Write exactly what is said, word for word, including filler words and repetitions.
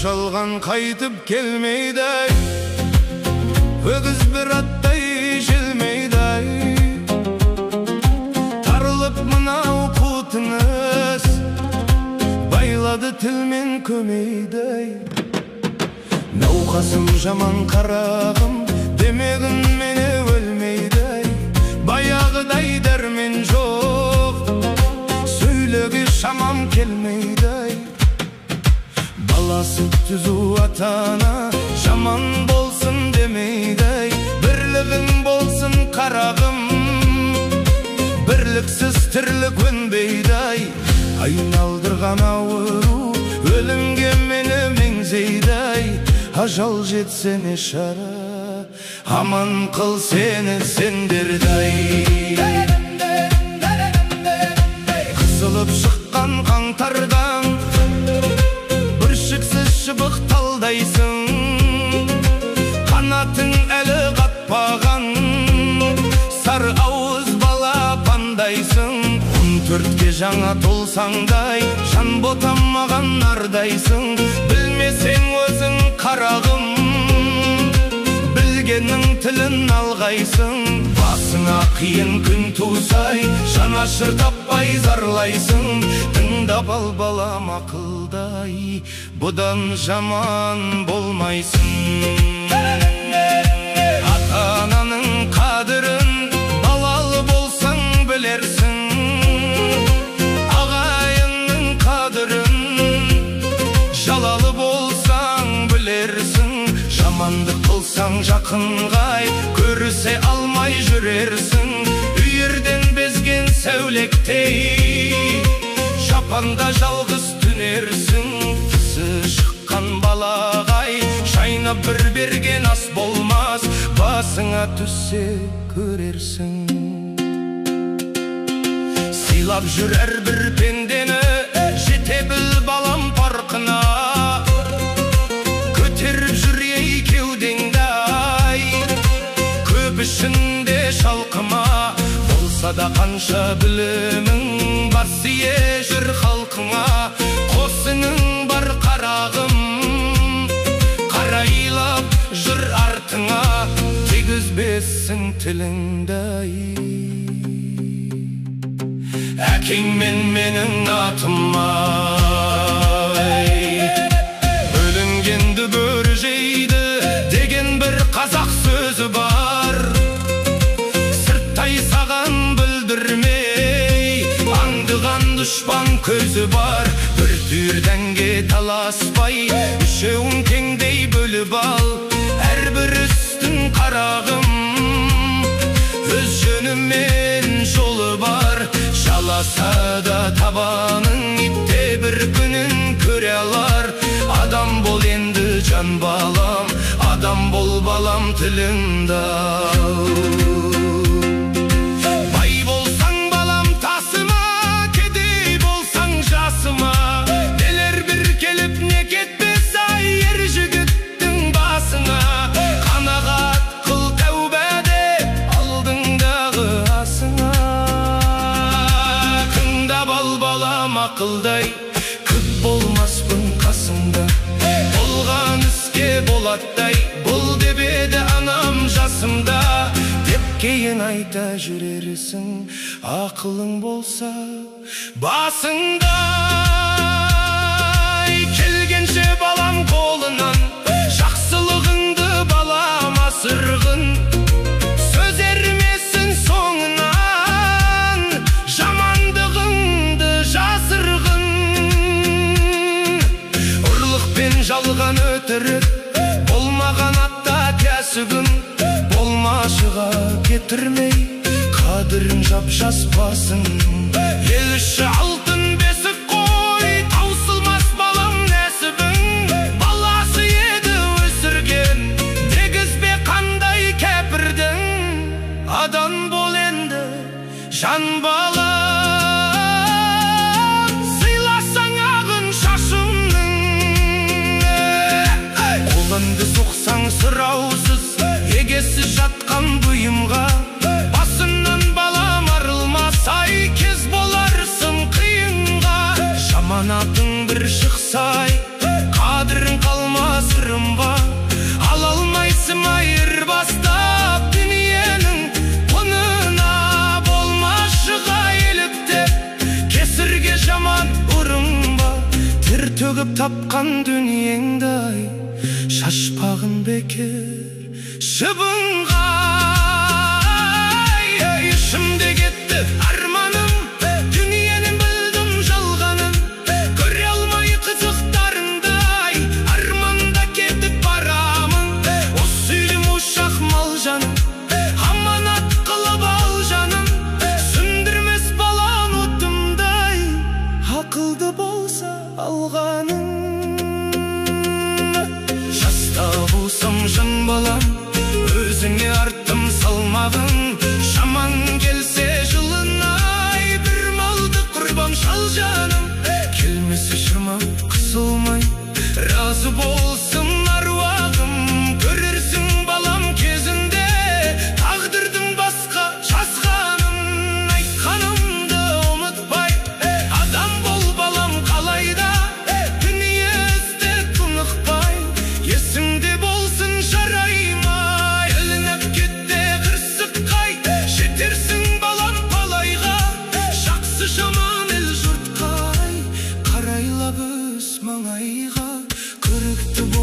жалған қайтып келмейді, өгіз бір аттай желмейді. Тарылып мынау қутыңыз, байлады тілмен көмейді. Науқасым жаман қарағым, демегін мені өлмейді. Баяғыдай дәрмен жоқ, сөйлеге шамам келмейді. Баласы түзу атана, жаман болсын демейді. Бірлігің болсын қарағым, бірліксіз тірлік өнбейді. Айналдырған ауру, өлімге мені меңзейді. Ажал жетсе не шара, аман қыл сені сендердай. Қысылып шыққан қаңтардан, бүршіксіз шыбық талдайсың. Қанатың әлі қатпаған, сары ауыз бала пандайсың. Он төртке жаңа толсаңдай, жан ботамаған нардайсың. Білмесең өзің қарағым, білгеннің тілін алғайсың. Басыңа қиын күн тусай, жанашыр таппай зарлайсың. Тыңдап ал балам ақылдай, бұдан жаман болмайсың. Ата-ананың қадірін балалы болсаң білерсің. Ағайынның қадірін жалалы болсаң білерсің. Жамандық қылсаң жақынғай, көрісе алмай жүрерсің. Үйірден безген сәулектей, жапанда жалғыз түнерсің. Тісі шыққан балағай, шайнап бір берген ас болмас. Басыңа түссе көрерсің. Сыйлап жүр әрбір пендені, жете біл балам парқына. Көтеріп жүр ей кеудеңді ай, көп ішінде шалқыма. Болса да қанша білімің бар, сие жүр халқыңа. Қосының бар қарағым, қарайлап жүр артыңа. Тегізбесің тіліңді ай, әкең мен менің атыма. Бөлінгенді бөрі жейді деген бір қазақ сөзі бар. Сырттай саған білдірмей, аңдыған дұшпан көзі бар. Бір түйір дәнге таласпай, үшеуін теңдей бөліп ал. Әрбір үстін қарағым, өз жөнімен жолы бар. Жаласа да табаның, итте бір күнін көре алар. Адам бол енді жан балам, адам бол балам тіліңді ал. Бай болсаң балам тасыма, кедей болсаң жасыма. Нелер бір келіп не кетпес ай, ер жігіттің басына. Қанағат қыл тәубәде, алдыңдағы асыңа. Тыңдап ал балам ақылдай, күп болмаспын қасыңда. Болған іске болаттай, бұл деп еді анам жасымда. Деп кейін айта жүрерсің, ақылың болса басыңда. Келгенше балам қолынан, жақсылығыңды балам асырғын. Сөз ермесін соңынан, жамандығыңды жасырғын. Ұрлықпен жалған өтірік, болмаған атта кәсібін. Болмашыға кетірмей, қадірін жап жаспасын. Ел іші алтын бесік қой, таусылмас балам нәсібің. Баласы еді өсірген, дегізбе қандай кәпірдің. Адан бол енді жан балам, сыйласаң ағын шашымның. Қолыңды соқсаң сұраусыз, егесі жатқан бұйымға. Басынан балам арылмас, ай кез боларсың қи қып тапқан дүниеңдай, шашпағын бекер шыбынғай. Ішімде кетті арманым, дүниенің білдім жалғанын, көре алмай қызықтарыңдай, арманда кетіп барамын. Осы үйлім ошақ мал жаным, аманат қылып ал жаным, сөндірмес балам отымдай, ақылды болса алғаның. Жаста болсам жан балам, өзіңе арттым салмағын, шаман келсе жылынай, бір малды құрбан шал жаным. Келмесі шырмам қысылмай, разы болсын аруағым, көрерсің балам кезінде тағдырдың басқа жазғанын. Айтқанымды ұмытпай, адам бол балам қалайда, дүние ізде тынықпай, есіңде болсын жараймай. Ілініп кетте қырсыққай, жетерсің балам палайға, жақсы жаман ел жұртқай, қарайлап өз маңайға. Көрікті